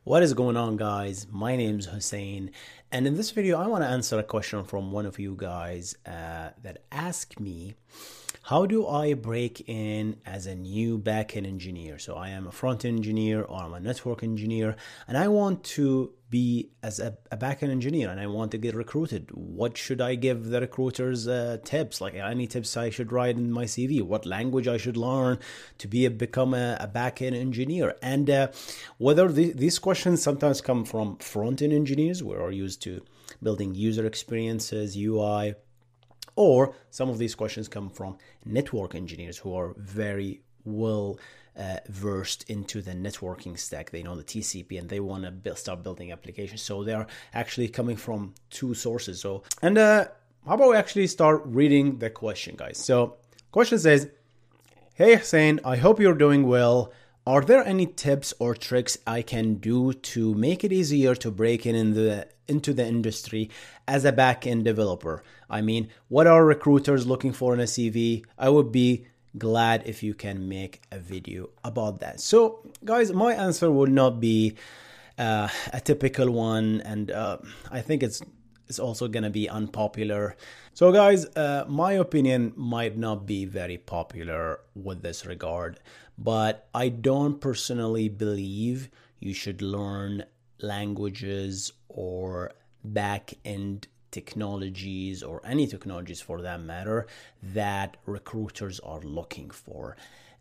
What is going on, guys? My name's Hussein, and in this video I want to answer a question from one of you guys that asked me, how do I break in as a new backend engineer? So I am a front-end engineer or I'm a network engineer, and I want to be as a backend engineer and I want to get recruited. What should I give the recruiters tips? Like any tips I should write in my CV? What language I should learn to become a backend engineer? And whether these questions sometimes come from front-end engineers who are used to building user experiences, UI, or some of these questions come from network engineers who are very well versed into the networking stack. They know the TCP and they want to start building applications. So they are actually coming from two sources. How about we actually start reading the question, guys? So question says, "Hey Hussein, I hope you're doing well. Are there any tips or tricks I can do to make it easier to break into the industry as a back-end developer? I mean, what are recruiters looking for in a CV? I would be glad if you can make a video about that." So, guys, my answer would not be a typical one, and I think it's also going to be unpopular. So, guys, my opinion might not be very popular with this regard, but I don't personally believe you should learn languages or back-end technologies or any technologies for that matter that recruiters are looking for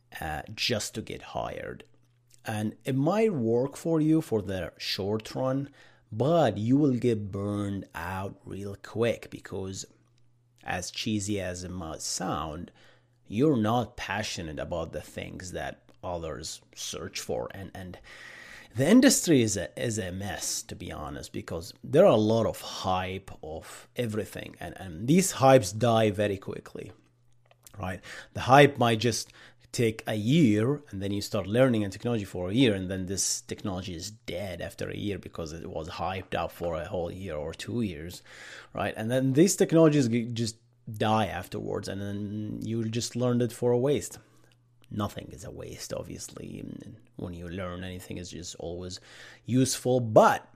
just to get hired. And it might work for you for the short run, but you will get burned out real quick because, as cheesy as it might sound, you're not passionate about the things that others search for. And the industry is a mess, to be honest, because there are a lot of hype of everything, and these hypes die very quickly, right? The hype might just take a year, and then you start learning a technology for a year, and then this technology is dead after a year because it was hyped up for a whole year or 2 years, right? And then these technologies just die afterwards, and then you just learned it for a waste. Nothing is a waste, obviously. When you learn anything, is just always useful. But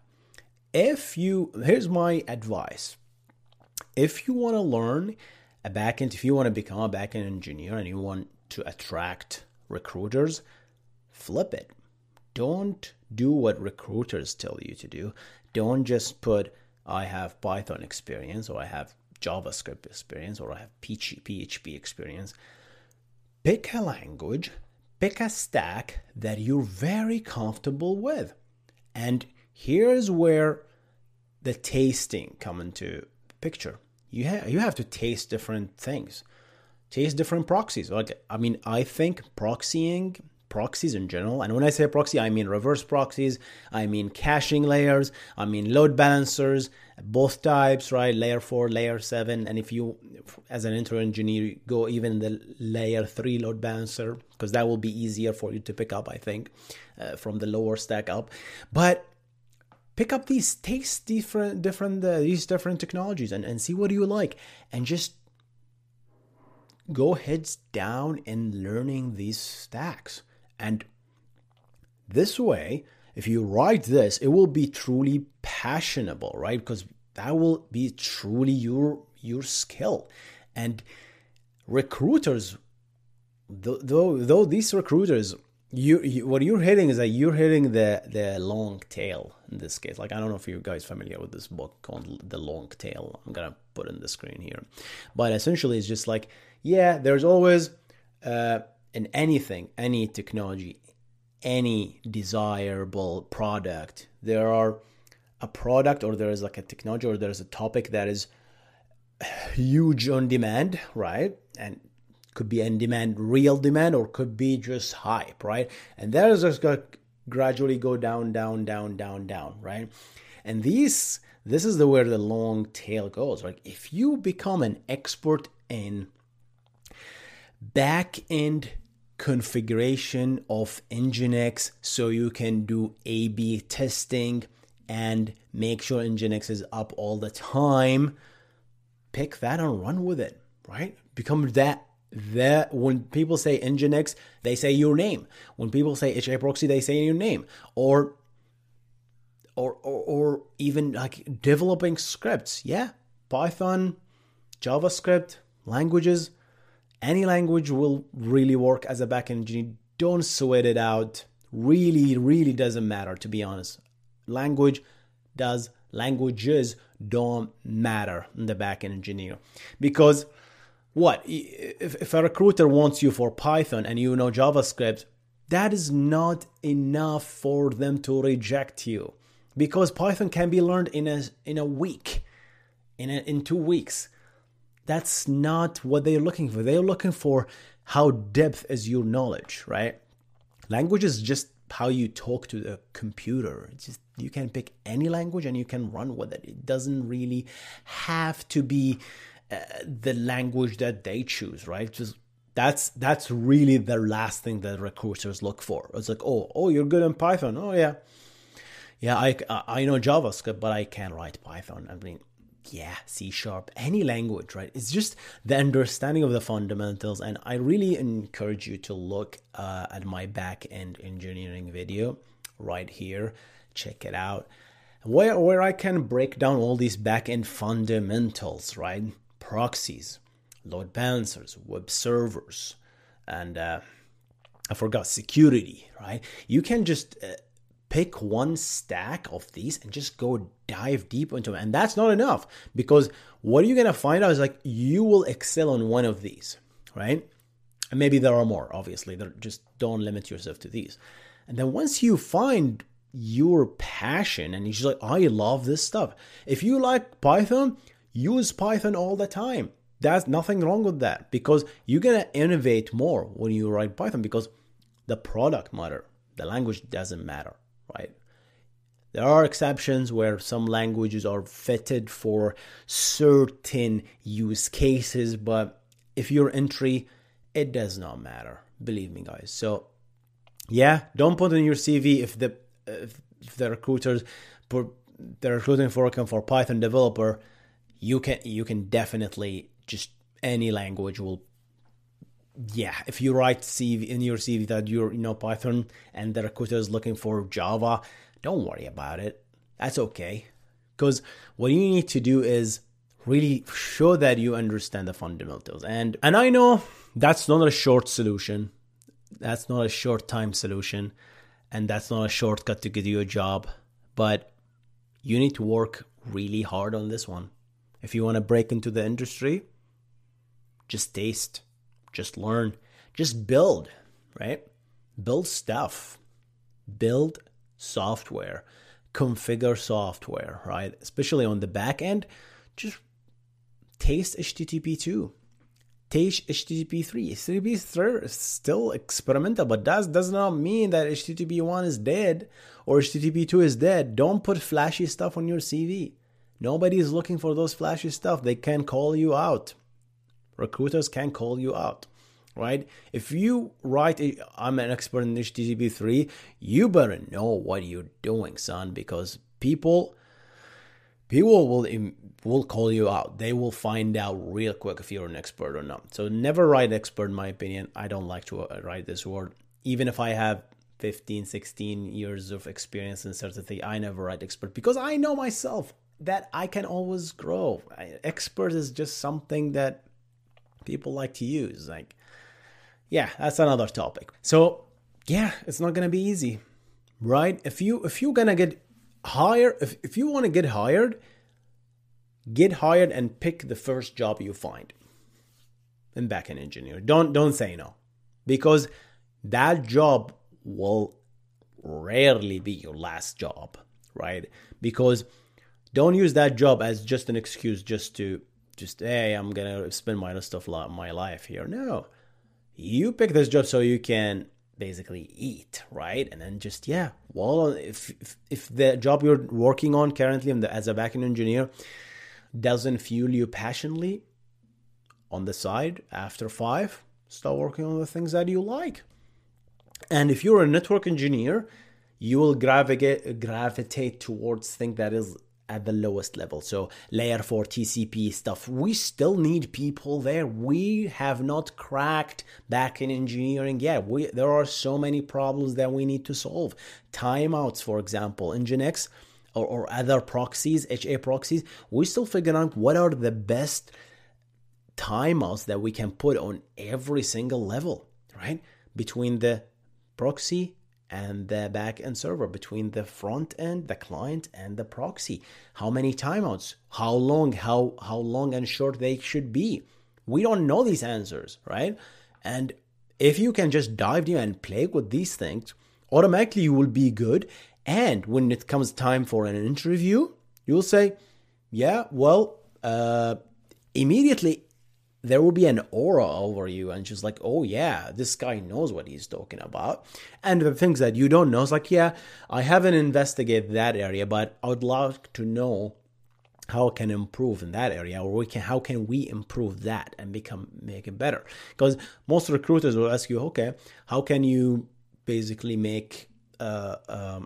here's my advice. If you want to learn a backend, if you want to become a backend engineer and you want to attract recruiters, flip it. Don't do what recruiters tell you to do. Don't just put, I have Python experience, or I have JavaScript experience, or I have PHP experience. Pick a language, pick a stack that you're very comfortable with. And here's where the tasting come into picture. You have to taste different things. Taste different proxies. I think proxies in general, and when I say proxy, I mean reverse proxies, I mean caching layers, I mean load balancers, both types, right? Layer 4, layer 7, and if you, as an intro engineer, go even the layer 3 load balancer, because that will be easier for you to pick up, I think, from the lower stack up. But pick up these, taste these different technologies and see what you like, and just go heads down in learning these stacks. And this way, if you write this, it will be truly passionable, right? Because that will be truly your skill. And recruiters, though these recruiters, what you're hitting is that you're hitting the long tail in this case. Like, I don't know if you guys familiar with this book called The Long Tail. I'm gonna put it in the screen here, but essentially it's just like, yeah, there's always in anything, any technology, any desirable product, there are a product, or there is like a technology, or there's a topic that is huge on demand, right? And could be in demand, real demand, or could be just hype, right? And that is just going to gradually go down, right? And this is where the long tail goes, right? If you become an expert in back-end configuration of Nginx, so you can do A/B testing and make sure Nginx is up all the time, pick that and run with it, right? Become that when people say Nginx, they say your name. When people say HA proxy, they say your name. Or or even like developing scripts. Yeah, Python, JavaScript, languages, any language will really work as a backend engineer. Don't sweat it out. Really doesn't matter, to be honest. Languages don't matter in the backend engineer. Because what? If a recruiter wants you for Python and you know JavaScript, that is not enough for them to reject you. Because Python can be learned in a week, in 2 weeks. That's not what they're looking for. They're looking for how depth is your knowledge, right? Language is just how you talk to the computer. It's just, you can pick any language and you can run with it. It doesn't really have to be the language that they choose, right? Just that's really the last thing that recruiters look for. It's like, oh, you're good in Python. Oh yeah, I know JavaScript, but I can't write Python. I mean, yeah, C#, any language, right? It's just the understanding of the fundamentals. And I really encourage you to look at my back-end engineering video right here. Check it out. Where I can break down all these back-end fundamentals, right? Proxies, load balancers, web servers, and I forgot security, right? You can just pick one stack of these and just go dive deep into it. And that's not enough, because what you're going to find out is like you will excel on one of these, right? And maybe there are more, obviously. Just don't limit yourself to these. And then once you find your passion and you're just like, I love this stuff. If you like Python, use Python all the time. There's nothing wrong with that, because you're going to innovate more when you write Python, because the product matter. The language doesn't matter. Right? There are exceptions where some languages are fitted for certain use cases, but if you're entry, it does not matter. Believe me, guys. So, yeah, don't put in your CV if the recruiters they're recruiting for Python developer. You can definitely just any language will. Yeah, if you write CV in your CV that you know Python and the recruiter is looking for Java, don't worry about it. That's okay. Because what you need to do is really show that you understand the fundamentals. And I know that's not a short solution. That's not a short time solution. And that's not a shortcut to get you a job. But you need to work really hard on this one. If you want to break into the industry, just taste. Just learn, just build, right? Build stuff, build software, configure software, right? Especially on the back end, just taste HTTP 2, taste HTTP 3. HTTP 3 is still experimental, but that does not mean that HTTP 1 is dead or HTTP 2 is dead. Don't put flashy stuff on your CV. Nobody is looking for those flashy stuff. They can call you out. Recruiters can call you out, right? If you write, I'm an expert in HTTP 3, you better know what you're doing, son, because people will call you out. They will find out real quick if you're an expert or not. So never write expert, in my opinion. I don't like to write this word. Even if I have 15, 16 years of experience in certain things, I never write expert, because I know myself that I can always grow. Expert is just something that people like to use. Like, yeah, that's another topic. So yeah, it's not gonna be easy, right? If you're gonna get hired, if you want to get hired and pick the first job you find in backend engineer. Don't say no, because that job will rarely be your last job, right? Because don't use that job as just an excuse hey, I'm gonna spend my rest of my life here. No, you pick this job so you can basically eat, right? And then just if the job you're working on currently as a backend engineer doesn't fuel you passionately, on the side after 5, start working on the things that you like. And if you're a network engineer, you will gravitate towards things that is at the lowest level. So layer 4 TCP stuff, we still need people there. We have not cracked backend engineering yet. There are so many problems that we need to solve. Timeouts, for example. Nginx, or other proxies, HA proxies, we're still figuring out what are the best timeouts that we can put on every single level, right? Between the proxy and the back-end server, between the front end, the client, and the proxy. How many timeouts? How long and short they should be? We don't know these answers, right? And if you can just dive in and play with these things, automatically you will be good. And when it comes time for an interview, you'll say, yeah, well, immediately there will be an aura over you and just like, oh yeah, this guy knows what he's talking about. And the things that you don't know, it's like, yeah, I haven't investigated that area, but I would like to know how I can improve in that area, or how can we improve that and make it better? Because most recruiters will ask you, okay, how can you basically make how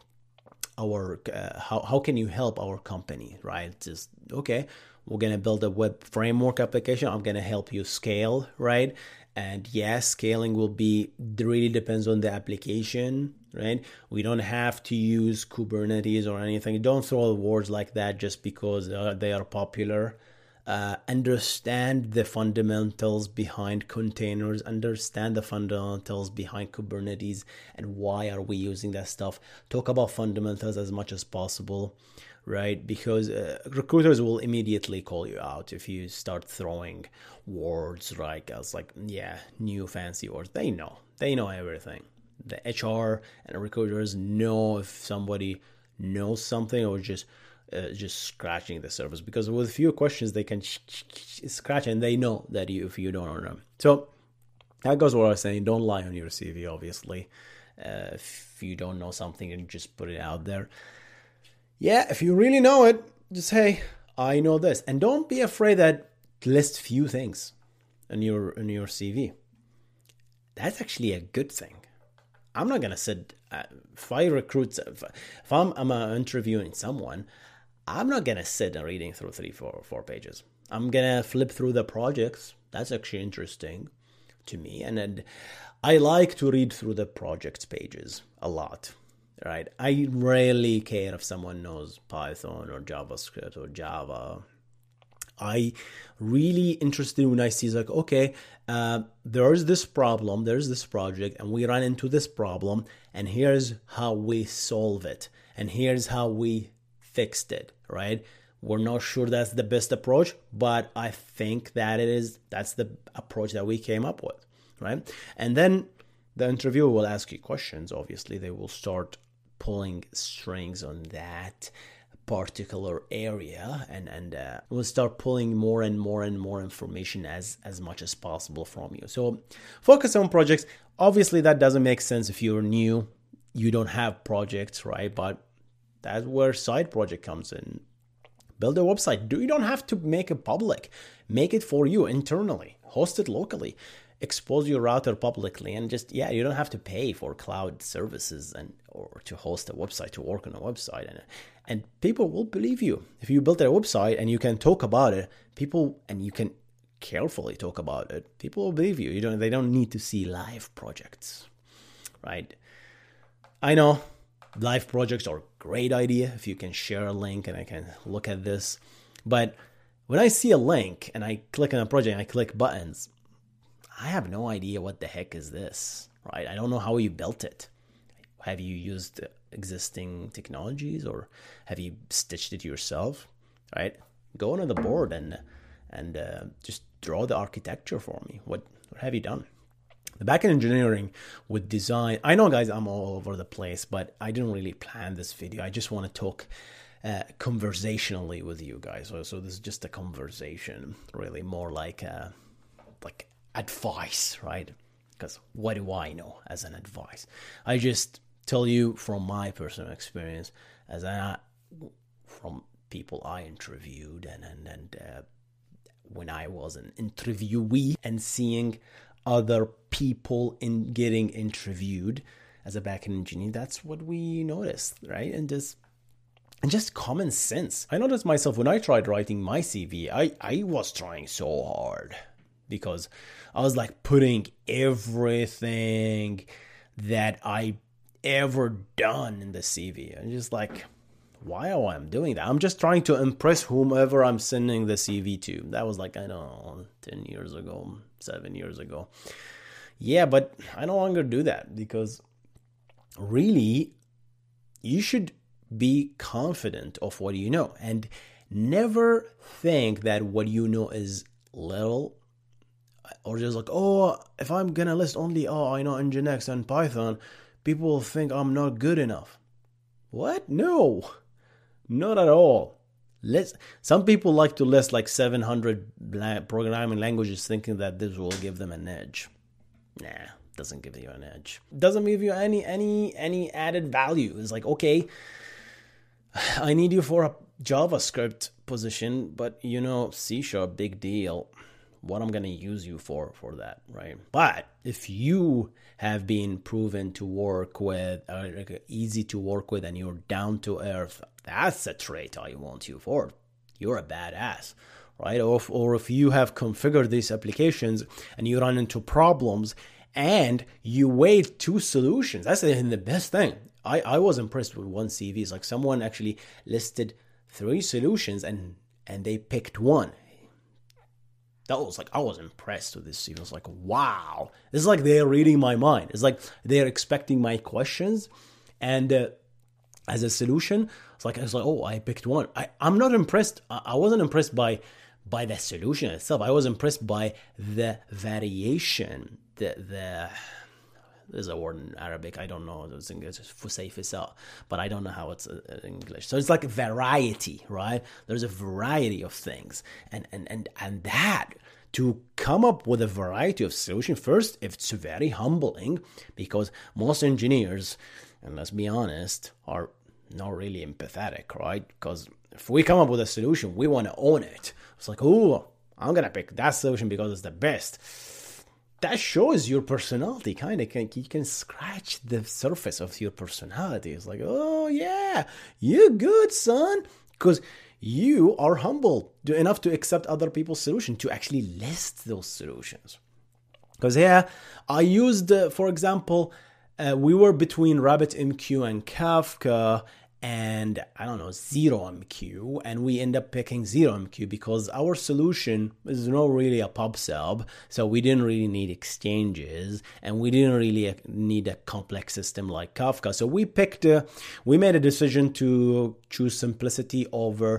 can you help our company, right? Just, okay, we're going to build a web framework application. I'm going to help you scale, right? And yes, scaling will be, really depends on the application, right? We don't have to use Kubernetes or anything. Don't throw words like that just because they are popular. Understand the fundamentals behind containers, understand the fundamentals behind Kubernetes and why are we using that stuff. Talk about fundamentals as much as possible, right? Because recruiters will immediately call you out if you start throwing words like new fancy words. They know everything. The HR and recruiters know if somebody knows something or just scratching the surface, because with a few questions they can scratch and they know that if you don't know. So that goes what I was saying. Don't lie on your CV, obviously. If you don't know something, and just put it out there. Yeah, if you really know it, just hey, I know this, and don't be afraid that list few things in your CV. That's actually a good thing. I'm not gonna sit if I'm interviewing someone, I'm not gonna sit and reading through 4 pages. I'm gonna flip through the projects. That's actually interesting to me, and then I like to read through the projects pages a lot. Right? I rarely care if someone knows Python or JavaScript or Java. I really interested when I see like, okay, there's this problem, there's this project, and we run into this problem, and here's how we solve it, and here's how we fixed it, right? We're not sure that's the best approach, but I think that that's the approach that we came up with, right? And then the interviewer will ask you questions. Obviously, they will start pulling strings on that particular area, and we'll start pulling more and more information as much as possible from you. So focus on projects. Obviously, that doesn't make sense if you're new, you don't have projects, right? But that's where side project comes in. Build a website. You don't have to make it public. Make it for you internally. Host it locally. Expose your router publicly, and just, you don't have to pay for cloud services or to host a website, to work on a website, and people will believe you. If you build a website and you can talk about it, and you can carefully talk about it, people will believe you. They don't need to see live projects, right? I know live projects are a great idea if you can share a link and I can look at this, but when I see a link and I click on a project and I click buttons, I have no idea what the heck is this, right? I don't know how you built it. Have you used existing technologies, or have you stitched it yourself, right? Go on the board and just draw the architecture for me. What have you done? The backend engineering with design. I know, guys, I'm all over the place, but I didn't really plan this video. I just want to talk conversationally with you guys. So this is just a conversation, really more like advice, right? Because what do I know as an advice? I just tell you from my personal experience, from people I interviewed, and when I was an interviewee, and seeing other people getting interviewed as a backend engineer. That's what we noticed, right? And just common sense. I noticed myself when I tried writing my CV, I was trying so hard, because I was like putting everything that I ever done in the CV, and just like, Why am I doing that? I'm just trying to impress whomever I'm sending the CV to. That was like, I don't know, 10 years ago, 7 years ago. Yeah, but I no longer do that because really, you should be confident of what you know and never think that what you know is little or just like, oh, if I'm gonna list only, oh, I know Nginx and Python, people will think I'm not good enough. What? No, not at all. Some people like to list like 700 programming languages thinking that this will give them an edge. Nah, doesn't give you an edge. Doesn't give you any added value. It's like, okay, I need you for a JavaScript position, but you know, C#, big deal. What I'm gonna use you for that, right? But if you have been proven to work with, like easy to work with, and you're down to earth, that's a trait I want you for. You're a badass, right? Or if you have configured these applications and you run into problems and you wait 2 solutions, that's the best thing. I was impressed with one CV. It's like someone actually listed 3 solutions and they picked one. That was like, I was impressed with this CV. I was like, wow. It's like they're reading my mind. It's like they're expecting my questions. And as a solution, I was like, oh, I picked one. I'm not impressed. I wasn't impressed by the solution itself. I was impressed by the variation. There's a word in Arabic. I don't know. It's English. Fusayfisa, but I don't know how it's in English. So it's like variety, right? There's a variety of things, and that to come up with a variety of solutions. First, it's very humbling because most engineers, and let's be honest, are not really empathetic, right? Because if we come up with a solution, we want to own it. It's like, oh, I'm gonna pick that solution because it's the best. That shows your personality, kind of. You can scratch the surface of your personality. It's like, oh yeah, you're good, son, because you are humble enough to accept other people's solutions, to actually list those solutions. Because yeah, I used, for example, we were between RabbitMQ and Kafka, and I don't know, ZeroMQ, and we end up picking ZeroMQ because our solution is not really a pub sub, so we didn't really need exchanges, and we didn't really need a complex system like Kafka. So we made a decision to choose simplicity over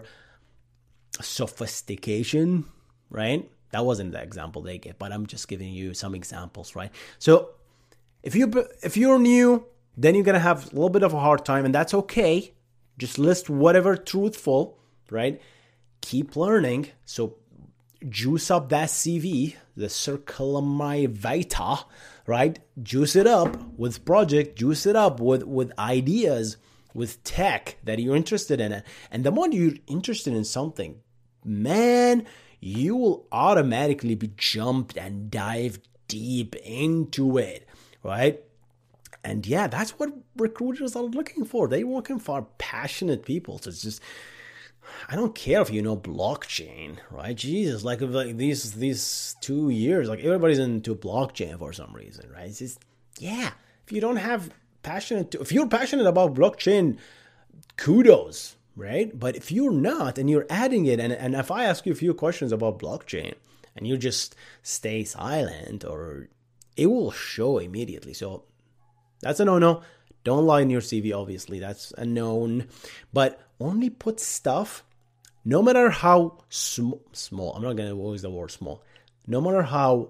sophistication, right? That wasn't the example they gave, but I'm just giving you some examples, right? So if you're new, then you're going to have a little bit of a hard time, and that's okay. Just list whatever truthful, right? Keep learning. So juice up that CV, the Circulamai Vita, right? Juice it up with project, juice it up with ideas, with tech that you're interested in. And the more you're interested in something, man, you will automatically be jumped and dive deep into it, right? And yeah, that's what recruiters are looking for. They're looking for passionate people. So it's just, I don't care if you know blockchain, right? Jesus, like these 2 years, like everybody's into blockchain for some reason, right? It's just, yeah, if you don't have if you're passionate about blockchain, kudos, right? But if you're not and you're adding it, and if I ask you a few questions about blockchain and you just stay silent, or it will show immediately. So that's a no-no. Don't lie in your CV, obviously. That's a known. But only put stuff, no matter how small. I'm not going to use the word small. No matter how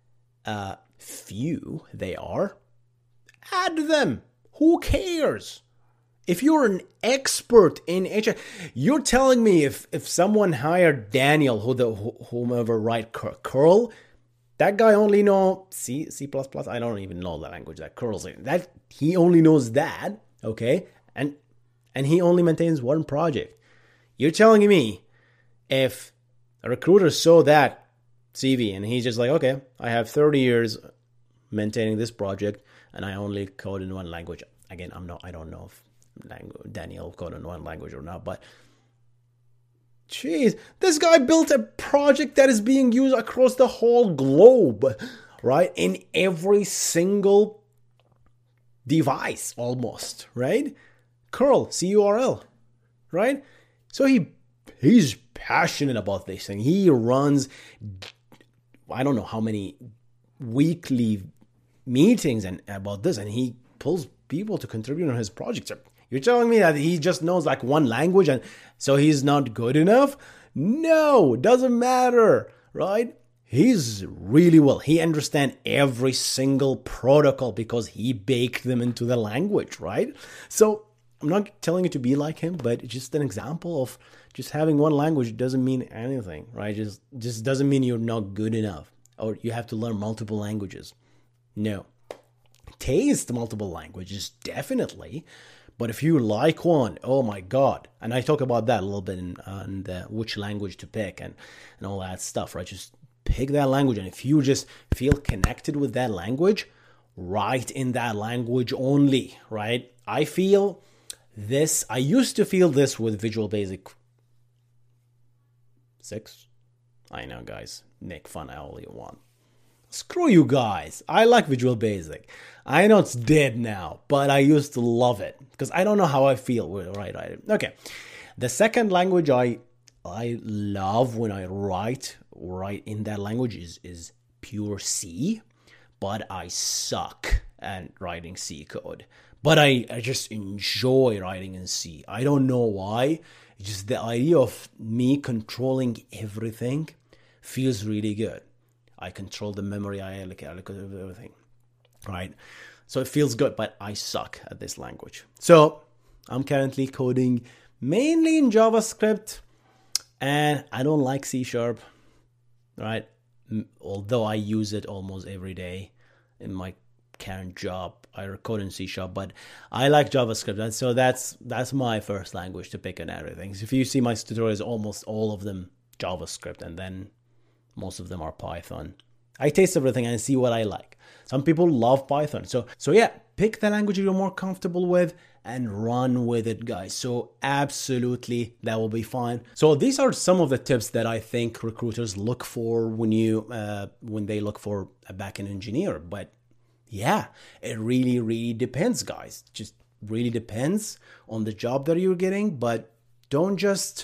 few they are, add them. Who cares? If you're an expert in HR, you're telling me if someone hired Daniel, whomever write curl, that guy only know C++. I don't even know the language that curl's in. That he only knows that, okay? And he only maintains one project. You're telling me if a recruiter saw that CV and he's just like, okay, I have 30 years maintaining this project and I only code in one language. Again, I don't know if Daniel code in one language or not, but jeez, this guy built a project that is being used across the whole globe, right? In every single device, almost, right? Curl, CURL. right? So he's passionate about this thing. He runs, I don't know how many weekly meetings and about this, and he pulls people to contribute on his projects. You're telling me that he just knows like one language and so he's not good enough? No, doesn't matter, right? He's really well. He understands every single protocol because he baked them into the language, right? So I'm not telling you to be like him, but just an example of just having one language doesn't mean anything, right? Just doesn't mean you're not good enough or you have to learn multiple languages. No. Taste multiple languages, definitely. But if you like one, oh my God. And I talk about that a little bit in which language to pick and all that stuff, right? Just pick that language. And if you just feel connected with that language, write in that language only, right? I used to feel this with Visual Basic 6. I know, guys, make fun all you want. Screw you guys. I like Visual Basic. I know it's dead now, but I used to love it because I don't know how I feel. Right. Okay. The second language I love when I write in that language is pure C, but I suck at writing C code. But I just enjoy writing in C. I don't know why. Just the idea of me controlling everything feels really good. I control the memory, I look at everything, right? So it feels good, but I suck at this language. So I'm currently coding mainly in JavaScript, and I don't like C#, right? Although I use it almost every day in my current job. I code in C#, but I like JavaScript, and so that's my first language to pick on everything. So if you see my tutorials, almost all of them JavaScript, and then most of them are Python. I taste everything and see what I like. Some people love Python. So yeah, pick the language you're more comfortable with and run with it, guys. So absolutely, that will be fine. So these are some of the tips that I think recruiters look for when they look for a backend engineer. But yeah, it really depends, guys. Just really depends on the job that you're getting. But don't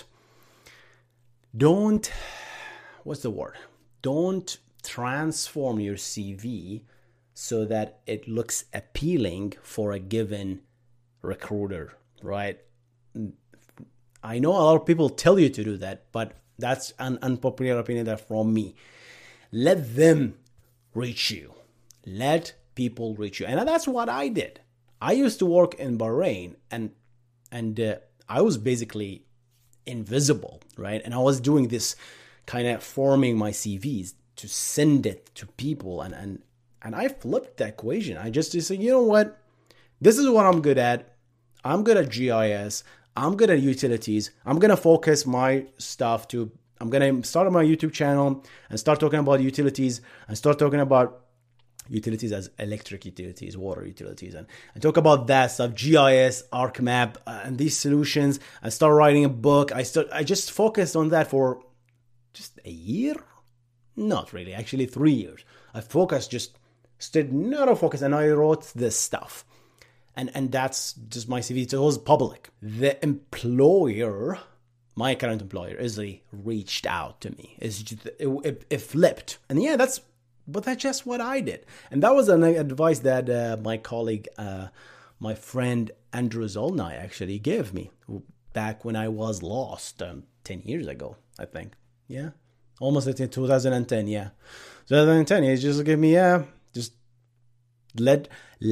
transform your CV so that it looks appealing for a given recruiter, right? I know a lot of people tell you to do that, but that's an unpopular opinion from me. Let them reach you. Let people reach you. And that's what I did. I used to work in Bahrain and I was basically invisible, right? And I was doing this kind of forming my CVs to send it to people. And I flipped the equation. I just said, you know what? This is what I'm good at. I'm good at GIS. I'm good at utilities. I'm going to focus my stuff I'm going to start my YouTube channel and start talking about utilities and start talking about utilities as electric utilities, water utilities, and talk about that stuff, GIS, ArcMap, and these solutions. I start writing a book. I just focused on that for just a year. Not really, actually 3 years. I focused, just stayed not a focus, and I wrote this stuff. And that's just my CV. So it was public. The employer, my current employer, reached out to me. It flipped. And yeah, that's just what I did. And that was an advice that my colleague, my friend Andrew Zolnai actually gave me back when I was lost 10 years ago, I think. Yeah. Almost in 2010, yeah. 2010, he just gave me, just let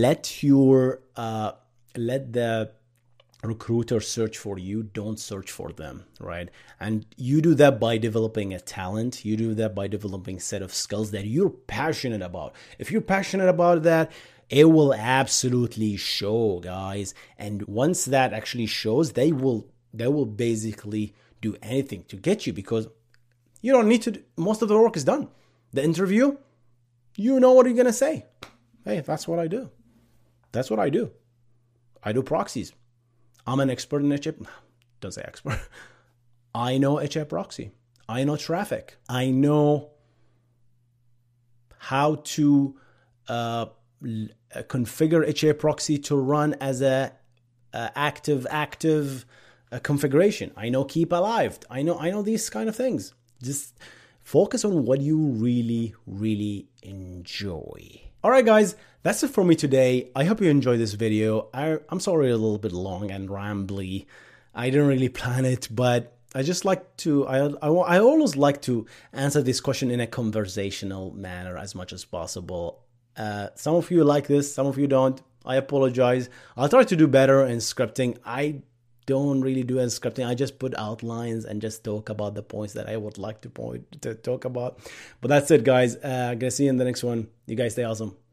the recruiter search for you. Don't search for them, right? And you do that by developing a talent. You do that by developing a set of skills that you're passionate about. If you're passionate about that, it will absolutely show, guys. And once that actually shows, they will basically do anything to get you, because you don't need to. Most of the work is done. The interview, you know what you're going to say. Hey, that's what I do. That's what I do. I do proxies. I'm an expert in HA. Don't say expert. I know HA proxy. I know traffic. I know how to configure HA proxy to run as a active configuration. I know keep alive. I know these kind of things. Just focus on what you really, really enjoy. All right, guys, that's it for me today. I hope you enjoyed this video. I'm sorry a little bit long and rambly. I didn't really plan it, but I just like to, I always like to answer this question in a conversational manner as much as possible. Some of you like this, some of you don't. I apologize. I'll try to do better in scripting. I don't really do as scripting. I just put outlines and just talk about the points that I would like to talk about. But that's it, guys. Gonna see you in the next one. You guys stay awesome.